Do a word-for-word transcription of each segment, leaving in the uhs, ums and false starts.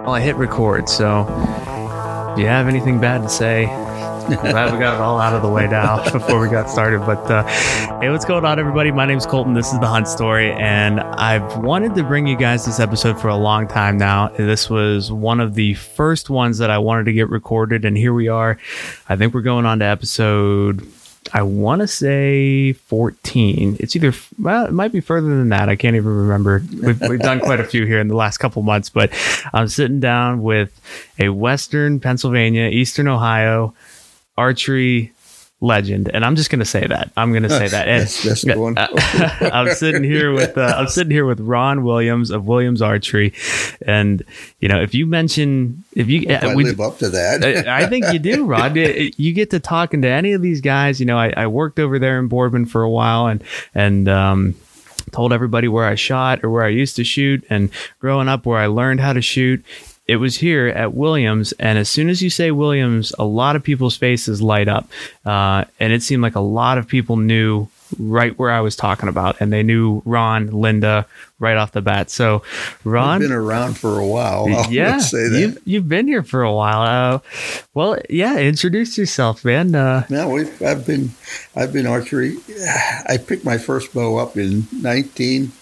Well, I hit record, so do you have anything bad to say? I'm glad we got it all out of the way now before we got started. But uh, hey, what's going on, everybody? My name's Colton. This is The Hunt Story, and I've wanted to bring you guys this episode for a long time now. This was one of the first ones that I wanted to get recorded, and here we are. I think we're going on to episode, I want to say fourteen. It's either, well, it might be further than that. I can't even remember. We've, we've done quite a few here in the last couple months, but I'm sitting down with a Western Pennsylvania, Eastern Ohio archery legend, and I'm just going to say that. I'm going to say that. And that's, that's the one. I'm sitting here with uh, I'm sitting here with Ron Williams of Williams Archery, and you know, if you mention if you if I we, live up to that, I think you do, Rod. You get to talking to any of these guys. You know, I, I worked over there in Boardman for a while, and and um, told everybody where I shot or where I used to shoot, and growing up where I learned how to shoot. It was here at Williams, and as soon as you say Williams, a lot of people's faces light up, uh, and it seemed like a lot of people knew right where I was talking about, and they knew Ron, Linda, right off the bat. So, Ron, I've been around for a while. I'll yeah, say that. You've, you've been here for a while. Uh, well, yeah, introduce yourself, man. Uh, no, we've, I've been, I've been archery. I picked my first bow up in nineteen.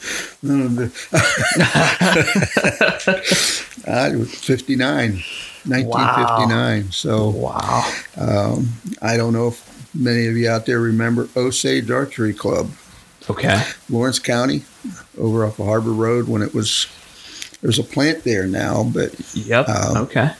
I was fifty-nine, nineteen fifty-nine. Wow. So, wow. Um, I don't know if many of you out there remember Osage Archery Club. Okay. Lawrence County, over off of Harbor Road, when it was, there's a plant there now, but. Yep. Um, okay.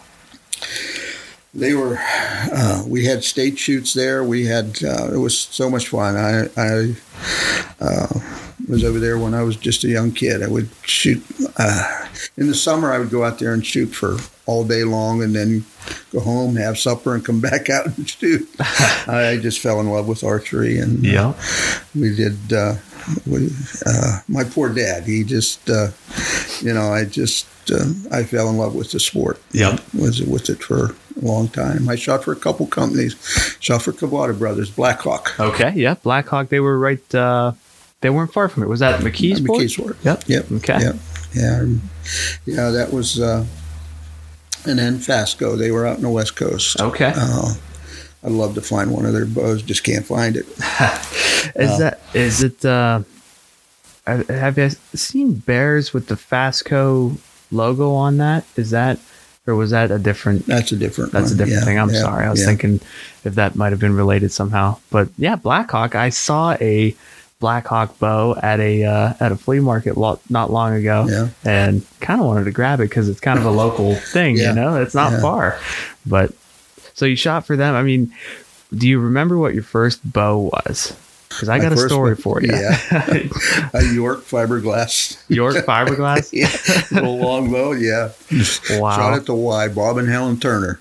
They were, uh, we had state shoots there. We had, uh, it was so much fun. I, I uh, was over there when I was just a young kid. I would shoot, uh, in the summer, I would go out there and shoot for all day long and then go home, have supper, and come back out and shoot. I just fell in love with archery. And yeah. uh, we did, uh, we, uh, my poor dad, he just, uh, you know, I just, uh, I fell in love with the sport. Yep. Was with it for a long time. I shot for a couple companies. Shot for Kawada Brothers, Black Hawk. Okay, yeah, Black Hawk. They were right. Uh, they weren't far from it. Was that McKeesport? McKeesport. Yep. Yep. Okay. Yep. Yeah. Yeah. That was. Uh, and then Fasco. They were out on the West Coast. Okay. Uh, I'd love to find one of their bows. Just can't find it. is uh, that? Is it? Uh, have you seen bears with the Fasco logo on that? Is that, or was that a different? That's a different. That's one. a different yeah, thing. I'm yeah, sorry. I was yeah. thinking if that might have been related somehow. But yeah, Black Hawk. I saw a Black Hawk bow at a uh, at a flea market lo- not long ago, yeah. and kind of wanted to grab it because it's kind of a local thing. yeah. You know, it's not yeah. far. But so you shot for them. I mean, do you remember what your first bow was? Because I got a story bow, for you. Yeah, a York fiberglass. York fiberglass. Yeah, little long bow. Yeah. Wow. Shot at the Y. Bob and Helen Turner.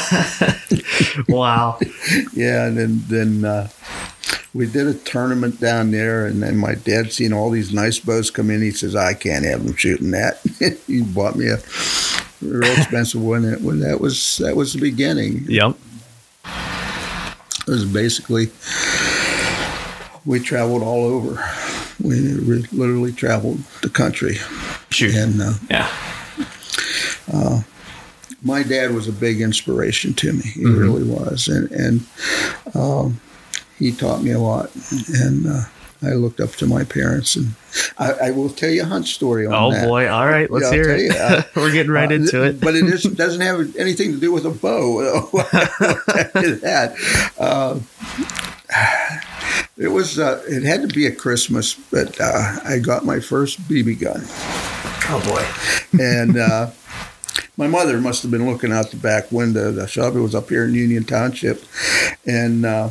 Wow. Yeah, and then then uh, we did a tournament down there, and then my dad seen all these nice bows come in. He says, "I can't have them shooting that." He bought me a real expensive one. And it, that was that was the beginning. Yep. It was basically. We traveled all over. We literally traveled the country. Shoot. And uh, yeah. Uh, my dad was a big inspiration to me. He mm-hmm. really was. And, and um, he taught me a lot. And uh, I looked up to my parents. And I, I will tell you a hunt story on oh, that. Oh, boy. All right. Let's yeah, hear it. You, uh, We're getting right uh, into it. But it is, doesn't have anything to do with a bow. that. Uh, It was. Uh, it had to be at Christmas, but uh, I got my first B B gun. Oh boy! And uh, my mother must have been looking out the back window. The shop was up here in Union Township, and uh,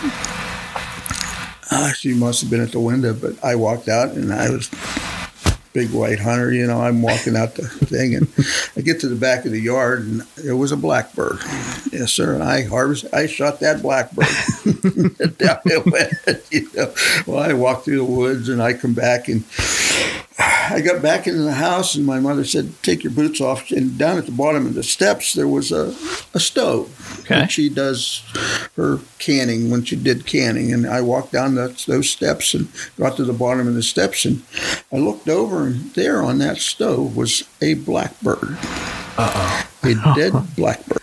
uh, she must have been at the window. But I walked out, and I was big white hunter. You know, I'm walking out the thing, and I get to the back of the yard, and there was a blackbird. Yes, sir. And I harvest. I shot that blackbird. Down it went. You know. Well, I walked through the woods, and I come back, and I got back into the house, and my mother said, "Take your boots off." And down at the bottom of the steps, there was a, a stove. Okay. And she does her canning when she did canning. And I walked down the, those steps and got to the bottom of the steps, and I looked over, and there on that stove was a blackbird. Uh-oh. A dead blackbird.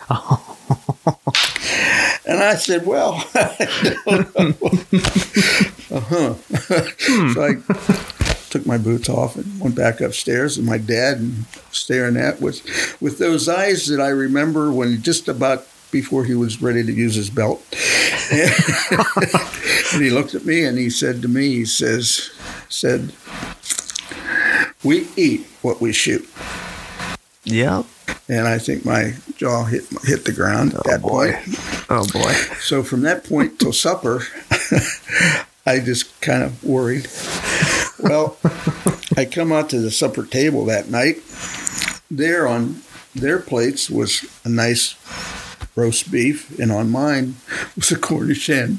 And I said, well, I don't know. uh-huh. So I took my boots off and went back upstairs, and my dad and staring at with with those eyes that I remember when just about before he was ready to use his belt. And, and he looked at me and he said to me, he says, said, "We eat what we shoot." Yep. And I think my jaw hit hit the ground at Oh, that boy. point. Oh, boy. So from that point till supper, I just kind of worried. Well, I come out to the supper table that night. There on their plates was a nice roast beef, and on mine was a Cornish hen.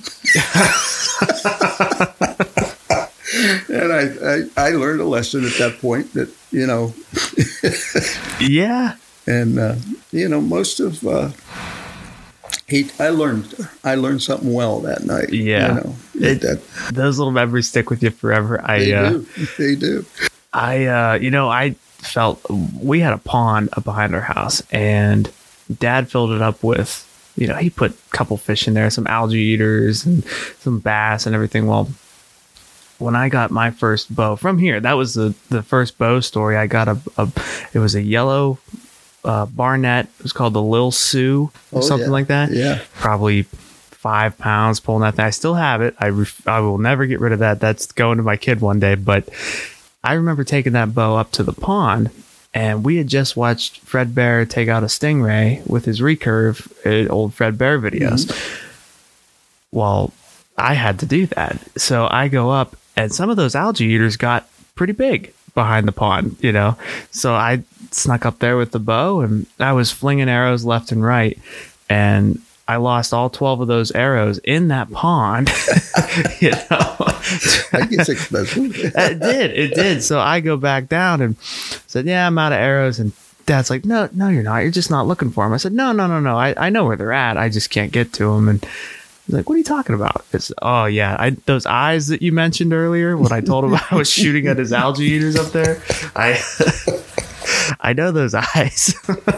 And I, I, I learned a lesson at that point that, you know. Yeah. And, uh, you know, most of, uh, he, I learned, I learned something well that night. Yeah. You know, It- that, Those little memories stick with you forever. I, they uh, do. They do. I, uh, you know, I felt we had a pond up behind our house, and Dad filled it up with, you know, he put a couple fish in there, some algae eaters and some bass and everything. Well, when I got my first bow from here, that was the, the first bow story. I got a, a it was a yellow uh, barnet. It was called the Lil Sue or Oh, something yeah. like that. Yeah. Probably five pounds pulling that thing. I still have it. I ref- I will never get rid of that. That's going to my kid one day. But I remember taking that bow up to the pond, and we had just watched Fred Bear take out a stingray with his recurve, uh, old Fred Bear videos. Mm-hmm. Well, I had to do that. So I go up, and some of those algae eaters got pretty big behind the pond, you know. So I snuck up there with the bow, and I was flinging arrows left and right, and I lost all twelve of those arrows in that pond. You know, That gets expensive. it did, it did. So I go back down and said, "Yeah, I'm out of arrows." And Dad's like, "No, no, you're not. You're just not looking for them." I said, "No, no, no, no. I, I know where they're at. I just can't get to them." And he's like, "What are you talking about?" It's, oh yeah, I, those eyes that you mentioned earlier when I told him I was shooting at his algae eaters up there. I I know those eyes.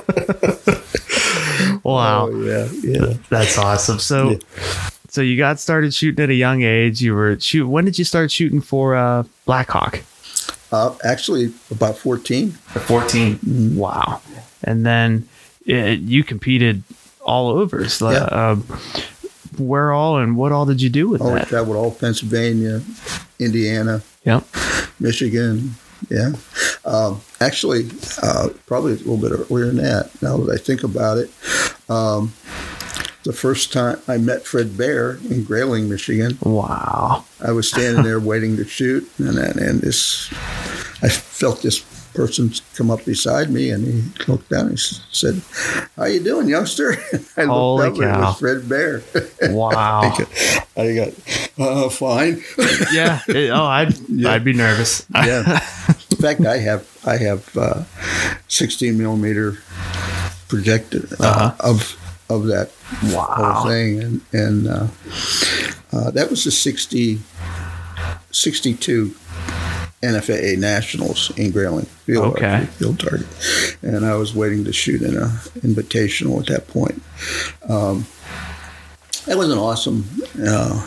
Wow. Oh, yeah. Yeah. That's awesome. So Yeah. so you got started shooting at a young age. You were shoot when did you start shooting for uh Blackhawk? Uh, actually, about fourteen. fourteen. Wow. And then it, you competed all over. So, Yeah. uh, where all and what all did you do with Oh, I that? traveled all Pennsylvania, Indiana, Yep. Michigan. Yeah. Um, actually, uh, probably a little bit earlier than that, now that I think about it. Um, the first time I met Fred Bear in Grayling, Michigan, Wow. I was standing there waiting to shoot, and and, and this, I felt this person come up beside me, and he looked down and he said, "How you doing, youngster?" And I Holy looked up, and it cow. was Fred Bear. Wow. I got, uh, fine. Yeah. It- oh, I'd Yeah. I'd be nervous. Yeah. In fact, I have I have uh, sixteen millimeter projected uh, Uh-huh. of of that Wow. whole thing, and and uh, uh, that was the sixty, sixty-two N F A A Nationals in Grayling field Okay. archery, field target, and I was waiting to shoot in a invitational at that point. Um, that was an awesome. Uh,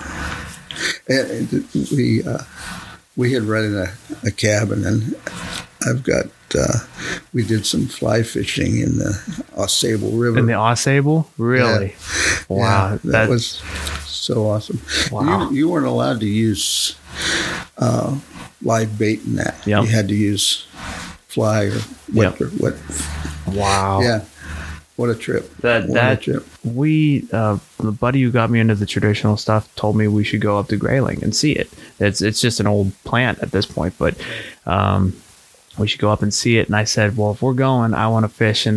and, and we uh, we had rented a, a cabin, and I've got uh, we did some fly fishing in the Ausable River. In the Ausable? Really? Wow. Yeah, that, that was so awesome. Wow. You, you weren't allowed to use uh, live bait in that. Yep. You had to use fly or wet. Yep. Or wet. wow. Yeah. What a trip. That What a that trip. we uh, the buddy who got me into the traditional stuff told me we should go up to Grayling and see it. It's it's just an old plant at this point, but um, we should go up and see it. And I said, well, if we're going, I want to fish in the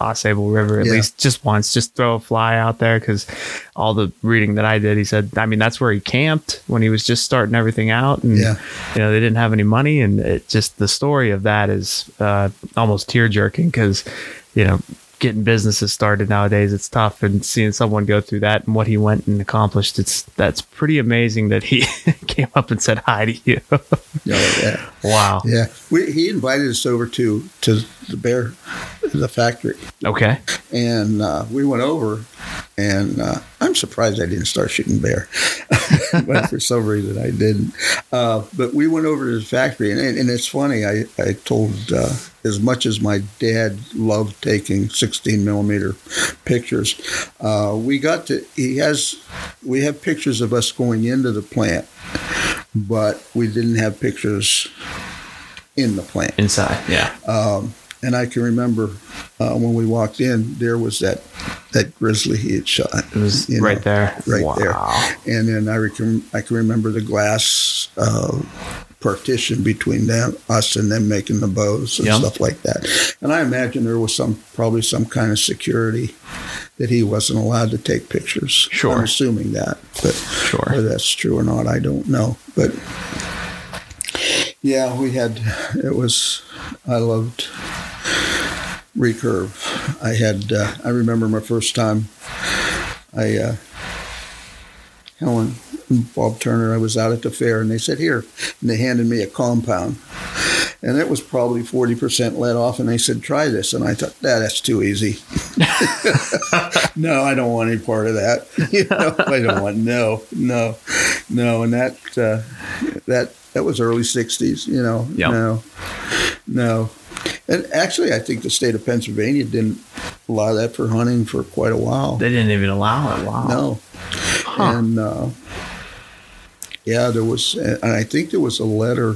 Ausable River at Yeah. least just once, just throw a fly out there, because all the reading that I did, he said, I mean, that's where he camped when he was just starting everything out, and Yeah. you know, they didn't have any money, and it just, the story of that is uh, almost tear jerking, because you know, getting businesses started nowadays, it's tough, and seeing someone go through that and what he went and accomplished, it's that's pretty amazing that he came up and said hi to you. Oh, yeah. Wow. Yeah. We, he invited us over to, to the bear, the factory. Okay. And uh, we went over, and uh, I'm surprised I didn't start shooting bear. But for some reason I didn't. Uh, but we went over to the factory, and, and it's funny. I, I told, uh, as much as my dad loved taking sixteen millimeter pictures, uh, we got to, he has, we have pictures of us going into the plant, but we didn't have pictures in the plant. Inside. Yeah. Um, and I can remember uh, when we walked in, there was that, that grizzly he had shot. It was you right know, there. Right Wow. there. And then I, rec- I can remember the glass uh, partition between them, us and them making the bows and Yep. stuff like that. And I imagine there was some probably some kind of security that he wasn't allowed to take pictures. Sure. I'm assuming that. But Sure. whether that's true or not, I don't know. But yeah, we had, it was, I loved recurve. I had, uh, I remember my first time, I, uh, Helen and Bob Turner, I was out at the fair, and they said, here, and they handed me a compound. And it was probably forty percent let off, and they said, try this. And I thought, nah, that's too easy. No, I don't want any part of that. You know, I don't want, no, no, no. And that, uh, that, that was early sixties, you know, Yep. no, no. And actually, I think the state of Pennsylvania didn't allow that for hunting for quite a while. They didn't even allow it. Wow. No. Huh. And, uh, yeah, there was, and I think there was a letter,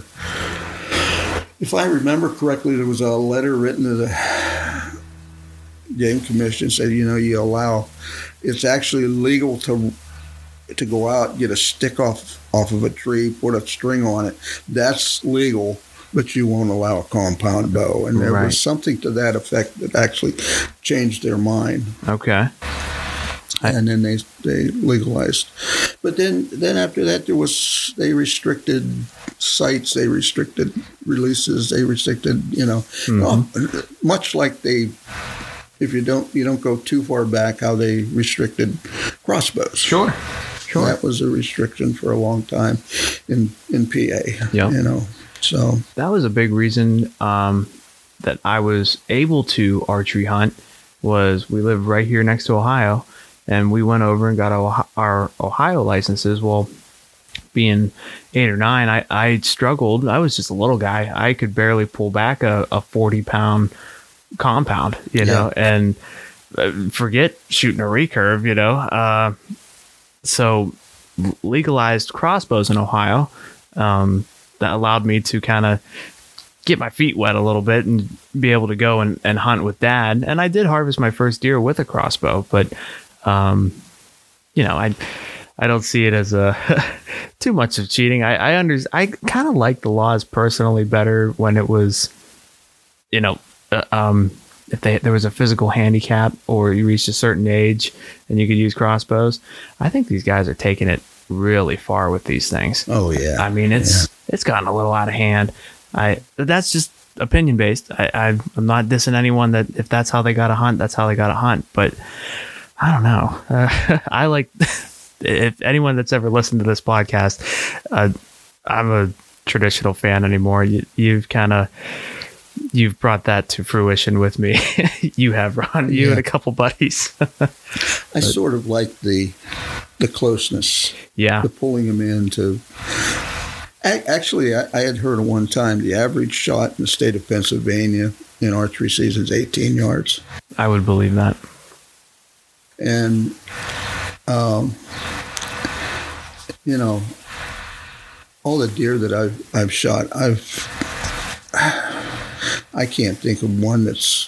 if I remember correctly, there was a letter written to the Game Commission, said, you know, you allow, it's actually legal to to go out and get a stick off, off of a tree, put a string on it. That's legal, but you won't allow a compound bow. And there Right. was something to that effect that actually changed their mind. Okay. I- And then they they legalized. But then, then after that, there was, they restricted sites, they restricted releases, they restricted, you know, well, much like they, if you don't, you don't go too far back, how they restricted crossbows. Sure. Sure. That was a restriction for a long time in, in P A, Yep. you know, so. That was a big reason um, that I was able to archery hunt, was we live right here next to Ohio, and we went over and got our, our Ohio licenses. Well, being eight or nine, I, I struggled. I was just a little guy. I could barely pull back a, a forty pound compound, you know, and uh, forget shooting a recurve, you know. Uh, so legalized crossbows in Ohio. Um, that allowed me to kind of get my feet wet a little bit and be able to go and, and hunt with dad. And I did harvest my first deer with a crossbow, but, um, you know, I, I don't see it as a too much of cheating. I, I under, I kind of like the laws personally better when it was, you know, uh, um, if they, there was a physical handicap or you reached a certain age and you could use crossbows. I think these guys are taking it really far with these things. Oh, yeah. I mean, it's it's gotten a little out of hand. I that's just opinion based. I, I I'm not dissing anyone that if that's how they got to hunt, that's how they got to hunt. But I don't know. Uh, I like if anyone that's ever listened to this podcast, uh, I'm a traditional fan anymore. You, you've kind of you've brought that to fruition with me. You have, Ron. You Yeah. and a couple buddies. I sort of like the the closeness, Yeah. the pulling them in to. A- Actually, I, I had heard at one time the average shot in the state of Pennsylvania in archery season is eighteen yards, I would believe that. and um, you know, all the deer that I've I've shot, I've I can't think of one that's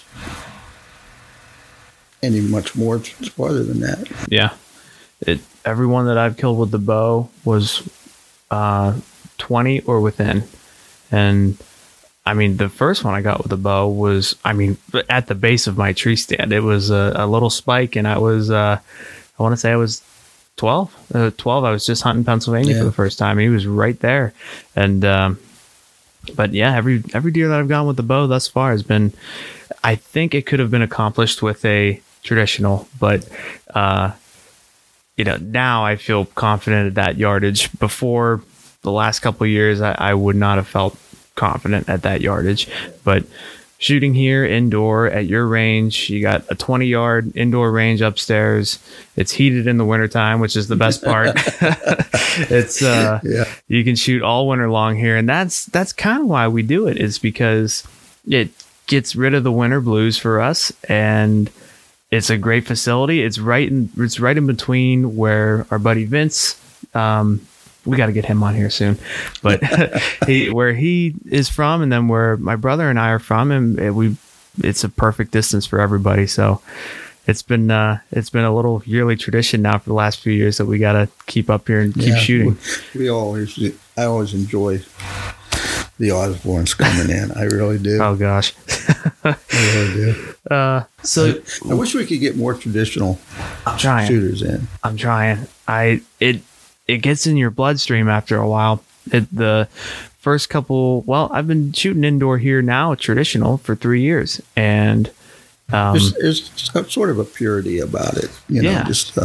any much more farther than that. Yeah. It everyone that I've killed with the bow was uh twenty or within. And I mean, the first one I got with a bow was, I mean, at the base of my tree stand. It was a, a little spike, and I was, uh, I want to say I was twelve. Uh, twelve, I was just hunting Pennsylvania yeah. for the first time. He was right there. And, um, but yeah, every every deer that I've gone with the bow thus far has been, I think it could have been accomplished with a traditional, but, uh, you know, now I feel confident at that yardage. Before the last couple of years, I, I would not have felt confident at that yardage. But shooting here indoor at your range, you got a twenty yard indoor range upstairs. It's heated in the wintertime, which is the best part. It's uh, yeah. You can shoot all winter long here, and that's that's kind of why we do it. Is because it gets rid of the winter blues for us, and it's a great facility. It's right in it's right in between where our buddy Vince, um, we got to get him on here soon, but he, where he is from, and then where my brother and I are from, and it, we it's a perfect distance for everybody. So it's been uh, it's been a little yearly tradition now for the last few years that we got to keep up here and keep yeah, shooting. We, we always I always enjoy the Osbornes coming in. I really do. Oh gosh. I really do. Uh, so I, I wish we could get more traditional I'm trying. shooters in. I'm trying. I it it gets in your bloodstream after a while. It, the first couple, well, I've been shooting indoor here now, traditional, for three years, and um, there's, there's sort of a purity about it, you know. Yeah. Just uh,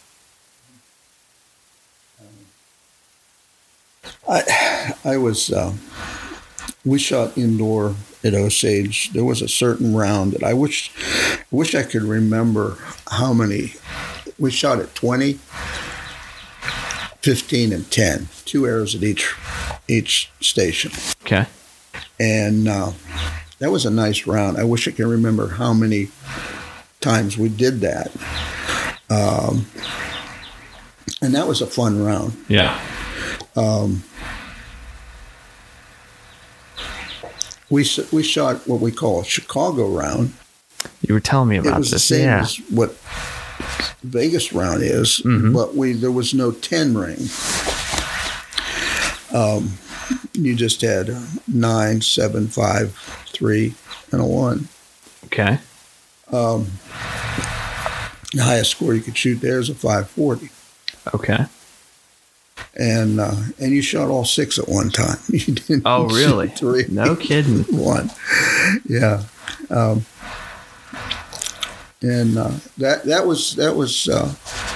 I I was. Uh, We shot indoor at Osage. There was a certain round that I wish, wish I could remember how many. We shot at twenty, fifteen, and ten. Two arrows at each each station. Okay. And uh, that was a nice round. I wish I could remember how many times we did that. Um, and that was a fun round. Yeah. Um, We we shot what we call a Chicago round. You were telling me about it was this. the same yeah. as what Vegas round is, mm-hmm. but we there was no ten ring. Um, you just had nine, seven, five, three, and a one. Okay. Um, the highest score you could shoot there is a five forty. Okay. And uh, and you shot all six at one time. You didn't oh, really? Three. No kidding. One. Yeah. Um, and uh, that that was that was uh,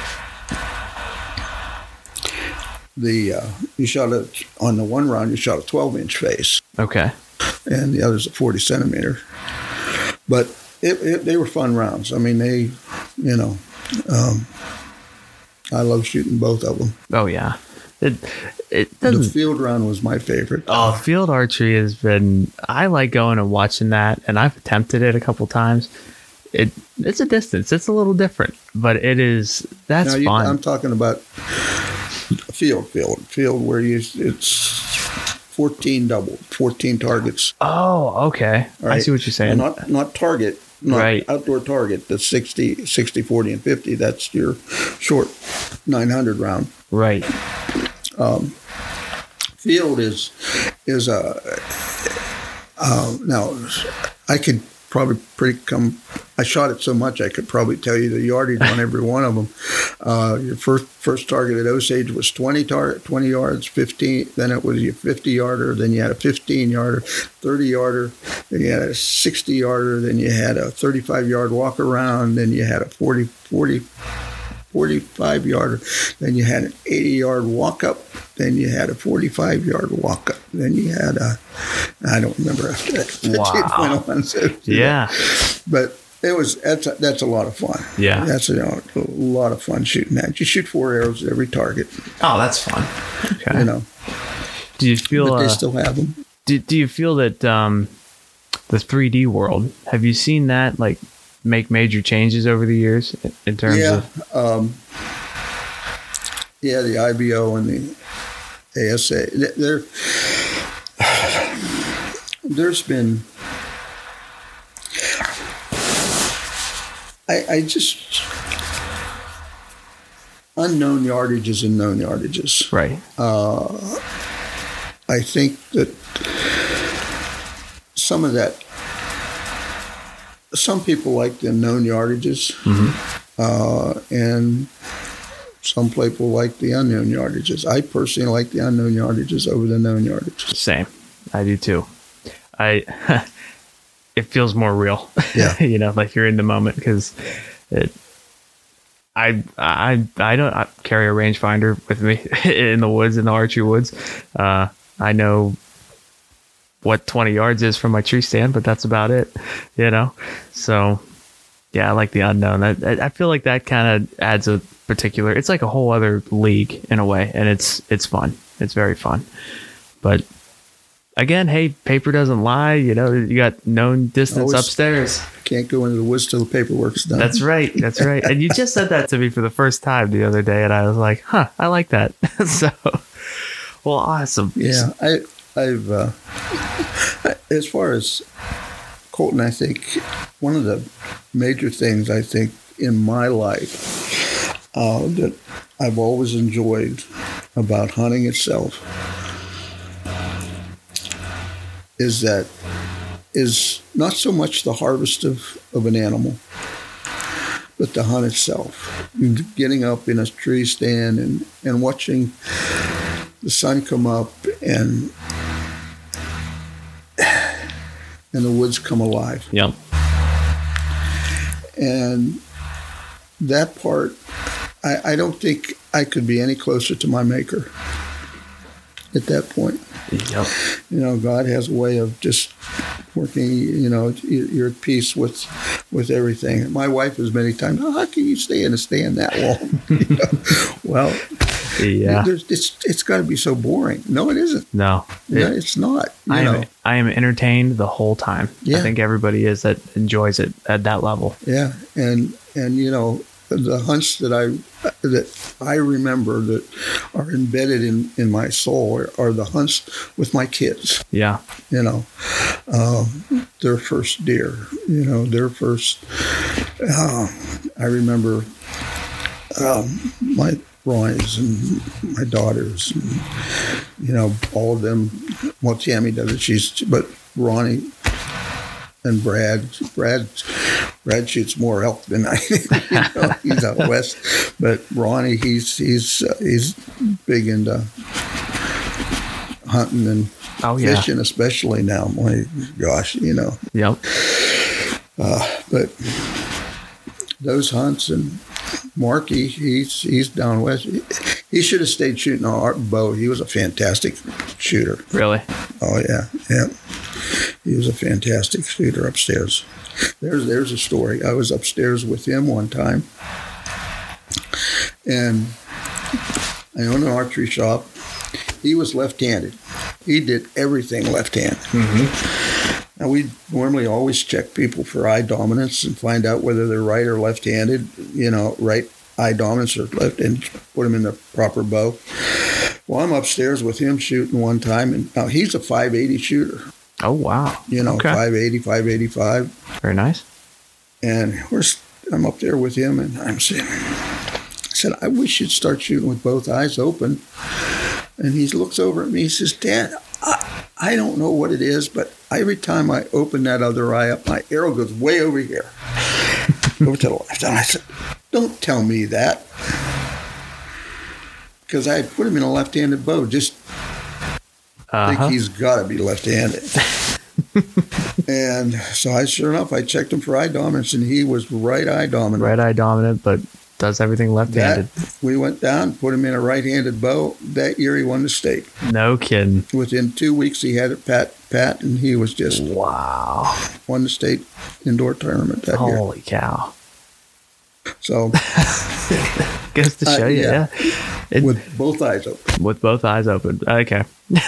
the uh, you shot a on the one round. You shot a twelve inch face. Okay. And the other's a forty centimeter. But it, it, they were fun rounds. I mean, they, you know, um, I love shooting both of them. Oh yeah. It it doesn't. The field round was my favorite. Oh, field archery has been. I like going and watching that, and I've attempted it a couple times. It it's a distance. It's a little different, but it is. That's now, you, fun. I'm talking about field, field, field where you it's fourteen double, fourteen targets. Oh, okay. Right? I see what you're saying. Well, not not target. Not right. Outdoor target. The sixty, sixty, forty, and fifty. That's your short nine hundred round. Right. Um, field is is a uh, now I could probably pretty come. I shot it so much I could probably tell you the yardage on every one of them. Uh, your first first target at Osage was twenty target, twenty yards, fifteen. Then it was your fifty yarder. Then you had a fifteen yarder, thirty yarder. Then you had a sixty yarder. Then you had a thirty-five yard walk around. Then you had a forty, forty. forty-five yarder, then you had an eighty yard walk up, then you had a forty-five yard walk up, then you had a, I don't remember after that. Wow. on, so, yeah. Know. But it was, that's a, that's a lot of fun. Yeah. That's a, you know, a lot of fun shooting that. You shoot four arrows at every target. Oh, that's fun. Okay. You know. Do you feel, but they uh, still have them. Do, do you feel that um, the three D world, have you seen that, like, make major changes over the years in terms yeah, of um, yeah, the I B O and the A S A. There, there's been. I, I just unknown yardages and known yardages. Right. Uh, I think that some of that. Some people like the known yardages, Mm-hmm. uh, and some people like the unknown yardages. I personally like the unknown yardages over the known yardages. Same. I do too. I it feels more real. Yeah. You know, like you're in the moment because it. I I I don't I carry a rangefinder with me in the woods, in the Archery woods. Uh, I know what twenty yards is from my tree stand, but that's about it. You know, so yeah, I like the unknown. I I feel like that kind of adds a particular. It's like a whole other league in a way, and it's it's fun. It's very fun, but. Again, hey, paper doesn't lie. You know, you got known distance Always upstairs. Can't go into the woods till the paperwork's done. That's right. That's right. And you just said that to me for the first time the other day, and I was like, huh, I like that. So, well, awesome. Yeah, I, I've, uh, as far as Colton, I think one of the major things I think in my life uh, that I've always enjoyed about hunting itself is that is not so much the harvest of, of an animal, but the hunt itself. Getting up in a tree stand and, and watching the sun come up and and the woods come alive. Yep. And that part, I, I don't think I could be any closer to my maker at that point. Yep. You know, God has a way of just working, you know, you're at peace with with everything. My wife has many times, oh, how can you stay in a stand that long? You know? Well, yeah, it's it's got to be so boring. No, it isn't. No, no it, it's not. You I know? am I am entertained the whole time. Yeah. I think everybody is that enjoys it at that level. Yeah, and and you know, the hunts that I that I remember that are embedded in, in my soul are, are the hunts with my kids. Yeah, you know, um, their first deer. You know, their first. Uh, I remember um, my Ronnie's and my daughters. And, you know, all of them. Well, Tammy does it. She's but Ronnie. And Brad, Brad, Brad shoots more elk than I. You know, he's out west, but Ronnie, he's he's uh, he's big into hunting and oh, yeah. fishing, especially now. My gosh, you know. Yep. Uh, but those hunts and Marky, he's he's down west. He, he should have stayed shooting our bow. He was a fantastic shooter. Really? Oh yeah, yeah. He was a fantastic shooter upstairs. There's there's a story. I was upstairs with him one time, and I own an archery shop. He was left-handed. He did everything left-handed. Mm-hmm. Now, we normally always check people for eye dominance and find out whether they're right or left-handed, you know, right eye dominance or left, and put them in the proper bow. Well, I'm upstairs with him shooting one time, and now he's a five eighty shooter. Oh, wow. You know, okay. five eighty, five eighty-five. Very nice. And we're, I'm up there with him, and I'm saying, I said, I wish you'd start shooting with both eyes open. And he looks over at me, he says, Dad, I, I don't know what it is, but every time I open that other eye up, my arrow goes way over here, over to the left. And I said, don't tell me that. Because I had put him in a left-handed bow, just uh-huh. think he's got to be left-handed. And so I, sure enough, I checked him for eye dominance, and he was right eye dominant. Right eye dominant, but does everything left-handed. That, we went down, put him in a right-handed bow. That year, he won the state. No kidding. Within two weeks, he had it pat, pat, and he was just wow. Won the state indoor tournament that Holy year. Holy cow! So goes to show uh, you, yeah, yeah. It, with both eyes open. With both eyes open. Okay.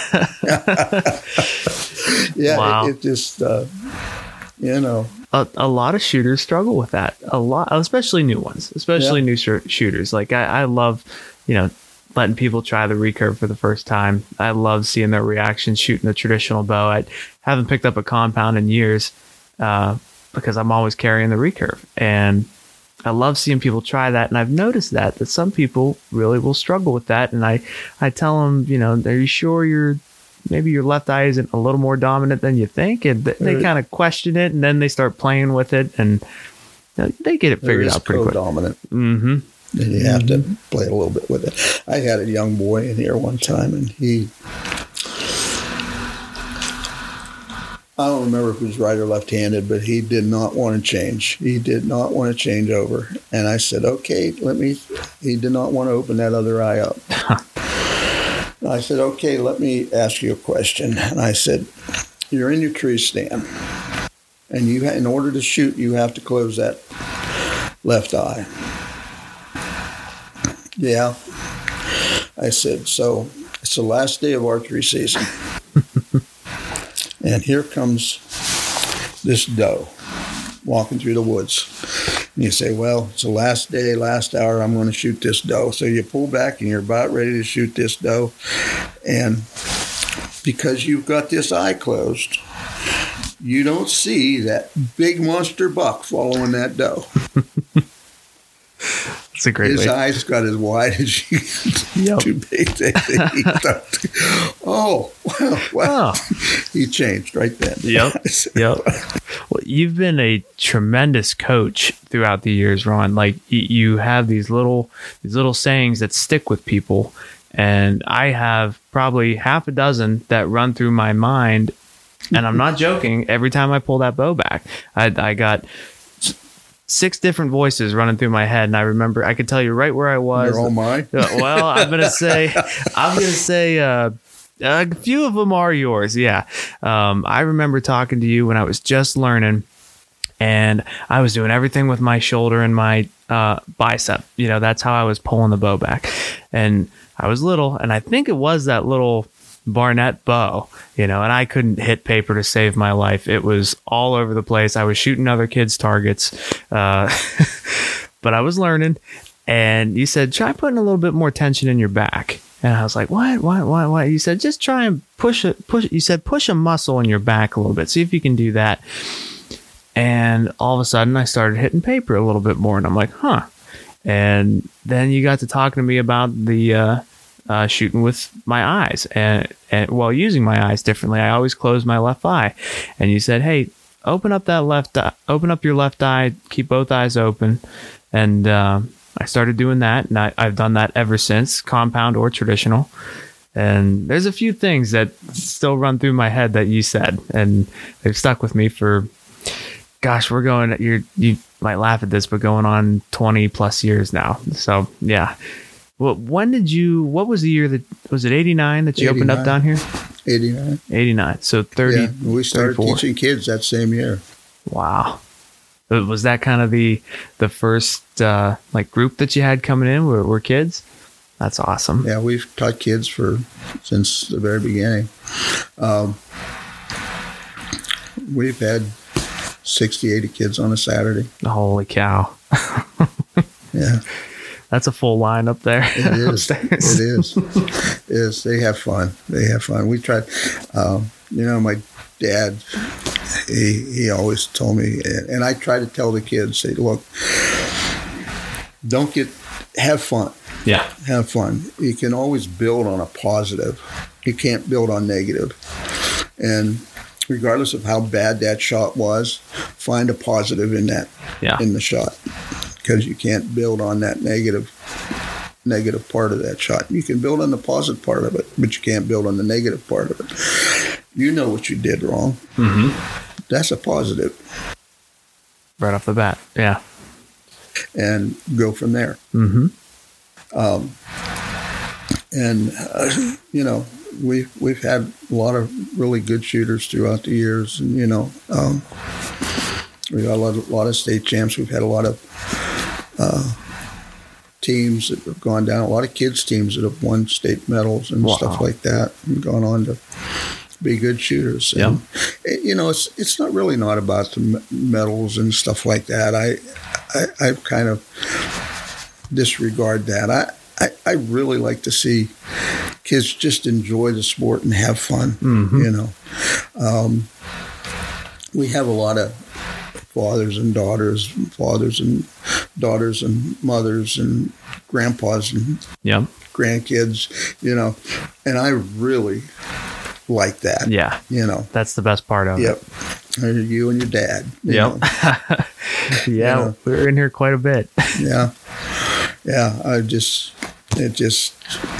Yeah, wow. it, it just, uh, you know. A, a lot of shooters struggle with that. A lot, especially new ones, especially yeah. new sh- shooters. Like I, I love, you know, letting people try the recurve for the first time. I love seeing their reaction shooting a traditional bow. I haven't picked up a compound in years uh, because I'm always carrying the recurve. And I love seeing people try that. And I've noticed that, that some people really will struggle with that. And I, I tell them, you know, are you sure you're maybe your left eye isn't a little more dominant than you think, and th- they kind of question it, and then they start playing with it, and you know, they get it figured out pretty quick. Co-dominant. Mm-hmm. And you have to play a little bit with it. I had a young boy in here one time, and he, I don't remember if he was right or left-handed, but he did not want to change. He did not want to change over. And I said, okay, let me, he did not want to open that other eye up. I said, okay, let me ask you a question. And I said, you're in your tree stand, and you, in order to shoot, you have to close that left eye. Yeah. I said, so it's the last day of archery season. And here comes this doe walking through the woods. And you say, well, it's the last day, last hour, I'm going to shoot this doe. So you pull back and you're about ready to shoot this doe. And because you've got this eye closed, you don't see that big monster buck following that doe. It's a great His way. eyes got as wide as you Yep. too big. They, they, he thought, oh, well, well. Oh. He changed right then. Yep. Yep. Well, you've been a tremendous coach throughout the years, Ron. Like y- you have these little these little sayings that stick with people, and I have probably half a dozen that run through my mind, and I'm not joking. Every time I pull that bow back, I, I got six different voices running through my head, and I remember I could tell you right where I was. They're all mine. Uh, well, I'm gonna say, I'm gonna say, uh, a few of them are yours. Yeah. Um, I remember talking to you when I was just learning, and I was doing everything with my shoulder and my uh, bicep. You know, that's how I was pulling the bow back, and I was little, and I think it was that little Barnett bow, you know, and I couldn't hit paper to save my life. It was all over the place. I was shooting other kids' targets, uh, but I was learning. And you said, try putting a little bit more tension in your back. And I was like, what, what, what, what? You said, just try and push it, push it. You said, push a muscle in your back a little bit. See if you can do that. And all of a sudden I started hitting paper a little bit more, and I'm like, huh. And then you got to talking to me about the, uh, Uh, shooting with my eyes and, and well, using my eyes differently. I always close my left eye, and you said, hey, open up that left eye, open up your left eye, keep both eyes open. And uh, I started doing that, and I, I've done that ever since, compound or traditional. And there's a few things that still run through my head that you said, and they've stuck with me for, gosh, we're going, you're, you might laugh at this, but going on twenty plus years now. So yeah. Well, when did you, what was the year that, was it eighty-nine that you opened up down here? eighty-nine. eighty-nine. So thirty. Yeah, we started thirty-four. teaching kids that same year. Wow. Was that kind of the the first uh, like group that you had coming in were, were kids? That's awesome. Yeah, we've taught kids for since the very beginning. Um, we've had sixty, eighty kids on a Saturday. Holy cow. Yeah. That's a full line up there. It is. It is. It is. They have fun. They have fun. We tried, um, you know, my dad, he, he always told me, and I try to tell the kids, say, look, don't get, have fun. Yeah. Have fun. You can always build on a positive. You can't build on negative. And regardless of how bad that shot was, find a positive in that, Yeah. in the shot. Because you can't build on that negative negative part of that shot. You can build on the positive part of it, but you can't build on the negative part of it. You know what you did wrong. Mm-hmm. That's a positive. Right off the bat. Yeah. And go from there. Mm-hmm. Um, and, uh, you know, we've, we've had a lot of really good shooters throughout the years. And, you know, um, we got a lot, of, a lot of state champs. We've had a lot of Uh, teams that have gone down, a lot of kids teams that have won state medals and Wow. stuff like that, and gone on to be good shooters. And, Yep. you know, it's it's not really not about the me- medals and stuff like that. I I, I kind of disregard that. I, I I really like to see kids just enjoy the sport and have fun. Mm-hmm. You know, um, we have a lot of fathers and daughters, fathers and daughters and mothers and grandpas and Yep. grandkids, you know, and I really like that. Yeah. You know, That's the best part of yep. it. Or you and your dad. You Yep. know. Yeah. know. We were in here quite a bit. Yeah. Yeah. I just, it just,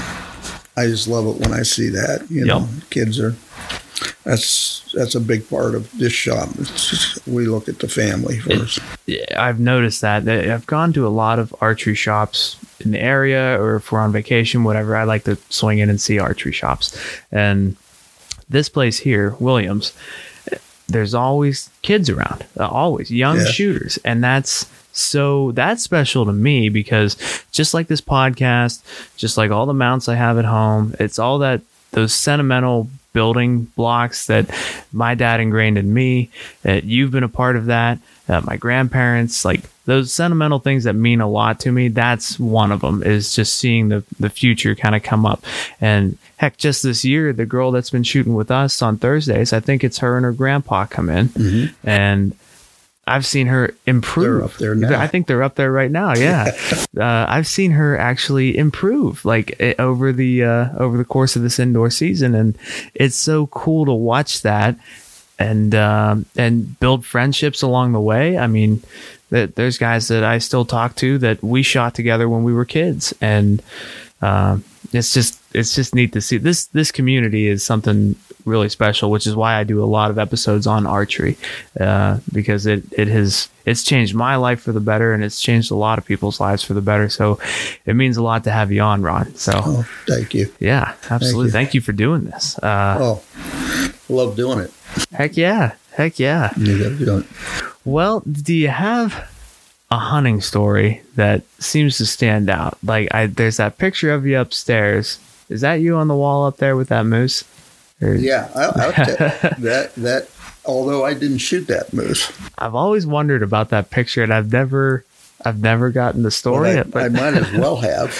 I just love it when I see that. You know, Yep. kids are, that's, that's a big part of this shop. It's just, we look at the family first. Yeah, I've noticed that. I've gone to a lot of archery shops in the area, or if we're on vacation, whatever. I like to swing in and see archery shops. And this place here, Williams, there's always kids around, uh, always young Yeah. shooters. And that's so that's special to me, because just like this podcast, just like all the mounts I have at home, it's all that, those sentimental building blocks that my dad ingrained in me, that you've been a part of that, uh, my grandparents, like those sentimental things that mean a lot to me. That's one of them, is just seeing the, the future kind of come up. And heck, just this year, the girl that's been shooting with us on Thursdays, I think it's her and her grandpa come in, Mm-hmm. and I've seen her improve. They're up there now. I think they're up there right now. Yeah. uh, I've seen her actually improve, like it, over the, uh, over the course of this indoor season. And it's so cool to watch that, and, um, and build friendships along the way. I mean, that there's guys that I still talk to that we shot together when we were kids. And, um, it's just, it's just neat to see. This, this community is something really special, which is why I do a lot of episodes on archery, uh, because it, it has, it's changed my life for the better, and it's changed a lot of people's lives for the better. So it means a lot to have you on, Ron. So Oh, thank you. yeah, absolutely. Thank you, Thank for you. doing this. Uh, Oh, love doing it. heck yeah. Heck yeah. You got to do it. Well, do you have a hunting story that seems to stand out? Like, I, there's that picture of you upstairs. Is that you on the wall up there with that moose? Or- Yeah, I, I'll tell that that. Although I didn't shoot that moose, I've always wondered about that picture, and I've never, I've never gotten the story. but I, I might as well have.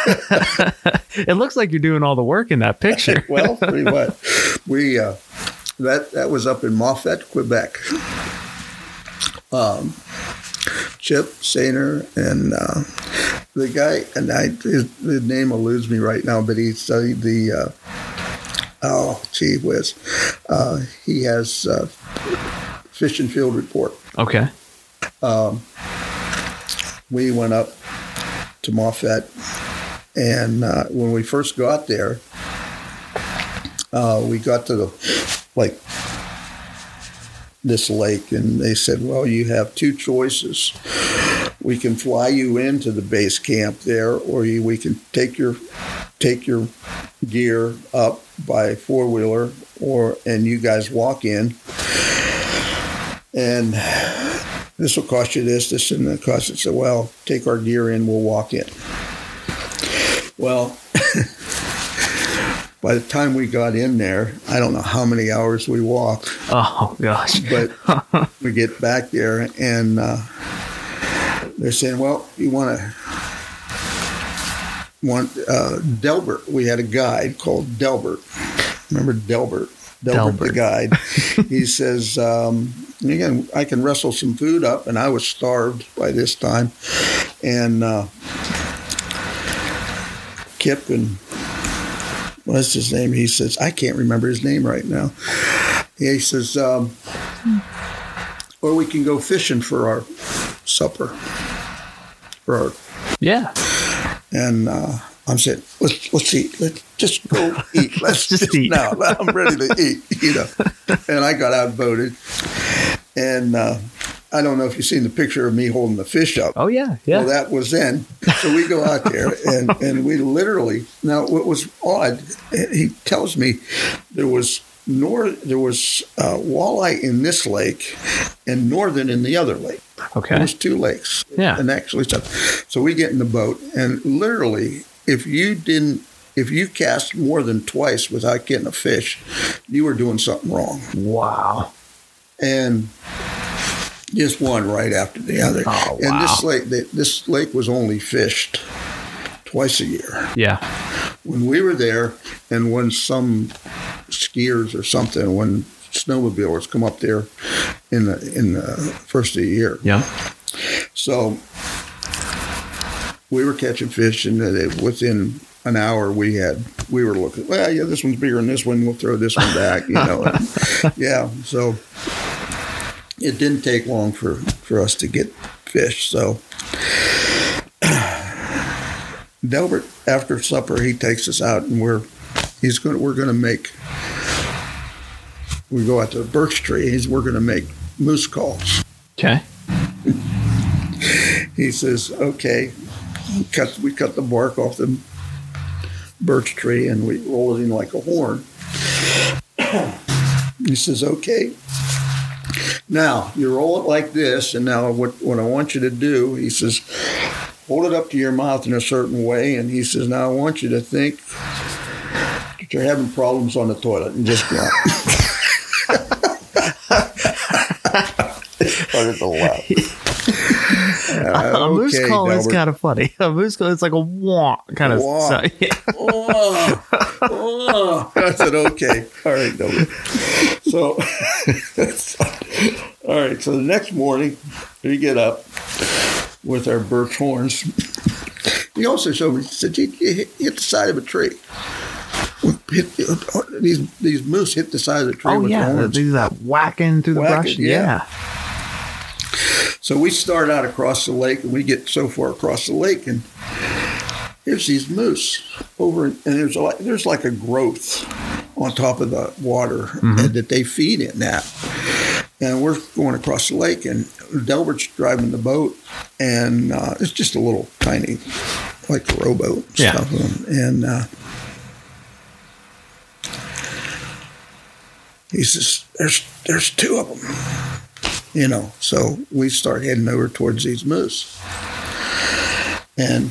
It looks like you're doing all the work in that picture. Well, pretty much. We uh, that that was up in Moffett, Quebec. Um, Chip Sainer and uh, the guy, and I his, his name eludes me right now, but he studied the. Uh, oh, gee whiz, uh, he has uh, Fish and Field Report. Okay. Um, we went up to Moffett, and uh, when we first got there, uh, we got to the like this lake, and they said, "Well, you have two choices. We can fly you into the base camp there, or you, we can take your take your gear up by four wheeler, or and you guys walk in, and this will cost you this, this, and that cost it." So, well, take our gear in, we'll walk in. Well, by the time we got in there, I don't know how many hours we walked, Oh gosh. but we get back there, and uh, they're saying, "Well, you want to want uh, Delbert?" We had a guide called Delbert. Remember Delbert? Delbert, Delbert. the guide. He says, um, "Again, I can wrestle some food up," and I was starved by this time, and uh, Kip and what's his name? He says, I can't remember his name right now. He says, um, or we can go fishing for our supper. For our, Yeah. and uh, I'm saying, let's let's eat. Let's just go eat. Let's Just just eat. now. I'm ready to eat. You know. And I got outvoted. And uh, I don't know if you've seen the picture of me holding the fish up. Oh yeah. Yeah. Well, that was then. So we go out there, and, and we literally. Now, what was odd? He tells me there was nor there was uh, walleye in this lake, and northern in the other lake. Okay. There's two lakes. Yeah. And actually, so, so we get in the boat, and literally, if you didn't, if you cast more than twice without getting a fish, you were doing something wrong. Wow. And just one right after the other. Oh, And wow. this lake, this lake was only fished twice a year. Yeah. When we were there, and when some skiers or something, when snowmobilers come up there in the in the first of the year. Yeah. So we were catching fish, and it, within an hour we had we were looking. Well, yeah, this one's bigger than this one. We'll throw this one back. You know, and, yeah. So it didn't take long for, for us to get fish. So Delbert, after supper, he takes us out, and we're he's going we're going to make. We go out to the birch tree. He's we're going to make moose calls. Okay. He says, "Okay." We cut we cut the bark off the birch tree and we roll it in like a horn. He says, "Okay. Now you roll it like this, and now what what I want you to do," he says, "hold it up to your mouth in a certain way." And he says, "Now I want you to think that you're having problems on the toilet and just grunt." Started to laugh. Uh, a moose okay, call Delbert. is kind of funny. A moose call is like a wah kind of. Wah. So, yeah. Oh, oh. I said, "Okay, all right, Delbert." So, all right. So the next morning, we get up with our birch horns. He also showed me. He said, "You, you hit, hit the side of a tree. Hit, these these moose hit the side of the tree Oh with yeah, the they horns." do that whacking through the Whacking, brush. yeah. Yeah. So we start out across the lake, and we get so far across the lake, and here's these moose over, and there's like there's like a growth on top of the water Mm-hmm. that they feed in that. And we're going across the lake, and Delbert's driving the boat, and uh, it's just a little tiny, like a rowboat Yeah. stuff. And uh, he says, "There's there's two of them." You know, so we start heading over towards these moose. And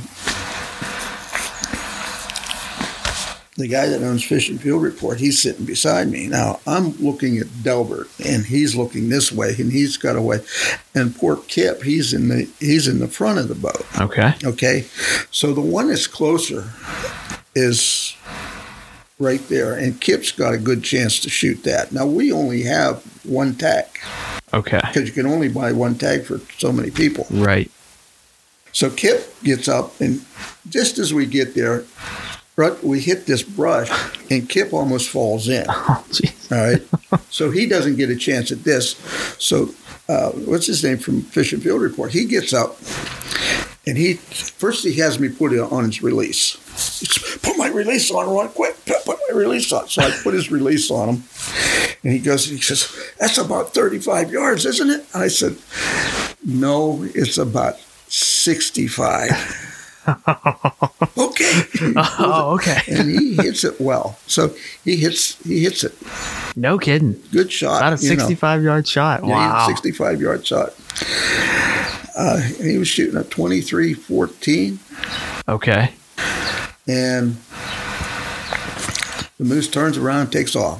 the guy that owns Fish and Field Report, he's sitting beside me. Now, I'm looking at Delbert, and he's looking this way, and he's got a way. And poor Kip, he's in the he's in the front of the boat. Okay. Okay? So the one that's closer is right there, and Kip's got a good chance to shoot that. Now, we only have one tag, Okay. because you can only buy one tag for so many people. Right. So Kip gets up, and just as we get there, right, we hit this brush, and Kip almost falls in. Oh, jeez. All right? So he doesn't get a chance at this. So uh, what's his name from Fish and Field Report? He gets up, and he first he has me put it on his release. He says, "Put my release on, Ron, quick. Put my release on." So I put his release on him. And he goes, he says, "That's about thirty-five yards, isn't it?" And I said, "No, it's about sixty-five. Okay. Oh, okay. And he hits it well. So he hits he hits it. No kidding. Good shot. About a you know. sixty-five yard shot. Yeah, he hit Wow. a sixty-five yard shot. Uh, and he was shooting a twenty-three fourteen. Okay. And the moose turns around and takes off.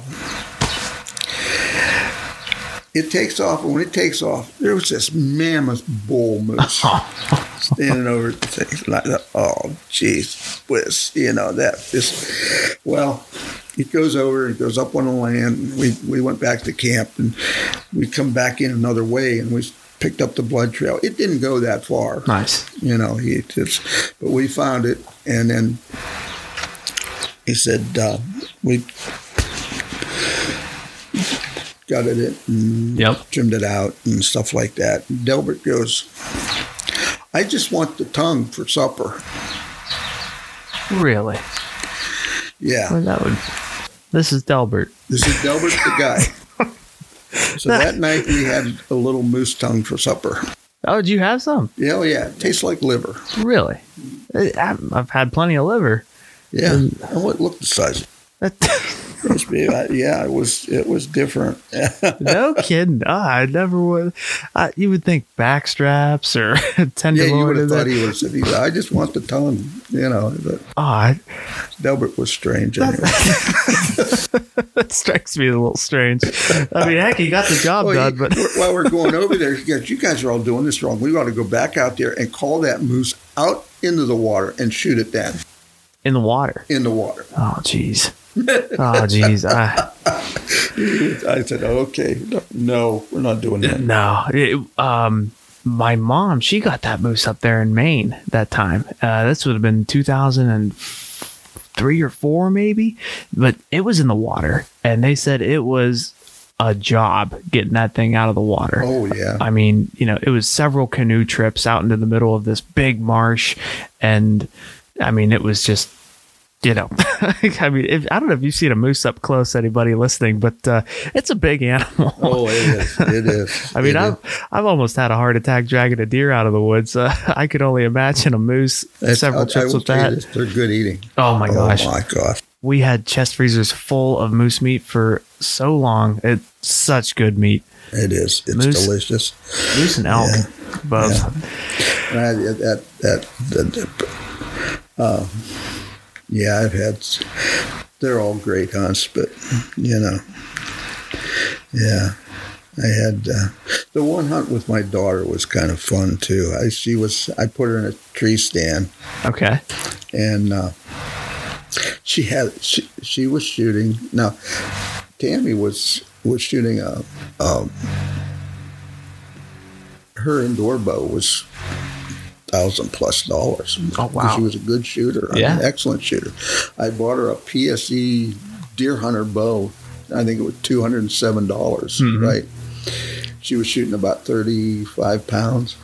It takes off, and when it takes off, there was this mammoth bull moose standing over the thing. Like, oh, jeez, whiz, you know, that. This, well, it goes over, it goes up on the land. We, we went back to camp, and we come back in another way, and we picked up the blood trail. It didn't go that far. Nice. You know, he just, but we found it, and then he said, uh, we gutted it and Yep. trimmed it out and stuff like that. Delbert goes, "I just want the tongue for supper." Really? Yeah, Well, that would. This is Delbert. this is Delbert the guy. So that night we had a little moose tongue for supper. Oh, did you have some? Yeah, oh yeah, it tastes like liver. Really? I- I've had plenty of liver. Yeah, and what look the size. That- Must be, uh, yeah, it was it was different. no kidding. Oh, I never would. Uh, you would think back straps or Yeah, tenderloin. you would have in thought there. he would have said, he said, "I just want the tongue," you know. But Oh, I, Delbert was strange. Anyway. that strikes me as a little strange. I mean, heck, he got the job Well, done, he- but while we're going over there, he goes, "You guys are all doing this wrong. We ought to go back out there and call that moose out into the water and shoot it then in the water. in the water." Oh, jeez. Oh, jeez. I, I said, "Okay, no, no, we're not doing that." no. It, um, my mom, she got that moose up there in Maine that time. Uh, this would have been two thousand three or four maybe, but it was in the water, and they said it was a job getting that thing out of the water. Oh yeah. I mean, you know, it was several canoe trips out into the middle of this big marsh, and I mean, it was just, you know, I mean, if, I don't know if you've seen a moose up close, anybody listening, but uh, it's a big animal. Oh, it is. It is. I mean, it I've is. I've almost had a heart attack dragging a deer out of the woods. Uh, I could only imagine a moose. It's- several I- I trips will with tell you that. this, they're good eating. Oh my gosh. Oh my gosh. We had chest freezers full of moose meat for so long. It's such good meat. It is. It's Moose- delicious. Moose and elk, Yeah. both. And I, that that that. Uh, yeah, I've had. s- They're all great hunts, but you know, yeah. I had uh, the one hunt with my daughter was kind of fun too. I she was I put her in a tree stand, Okay. and uh, she had she, she was shooting. Now, Tammy was was shooting a, a her indoor bow was thousand plus dollars. Oh, wow. She was a good shooter, Yeah. an excellent shooter. I bought her a P S E Deer Hunter bow. I think it was two hundred and seven dollars. Mhm. Right. She was shooting about thirty-five pounds,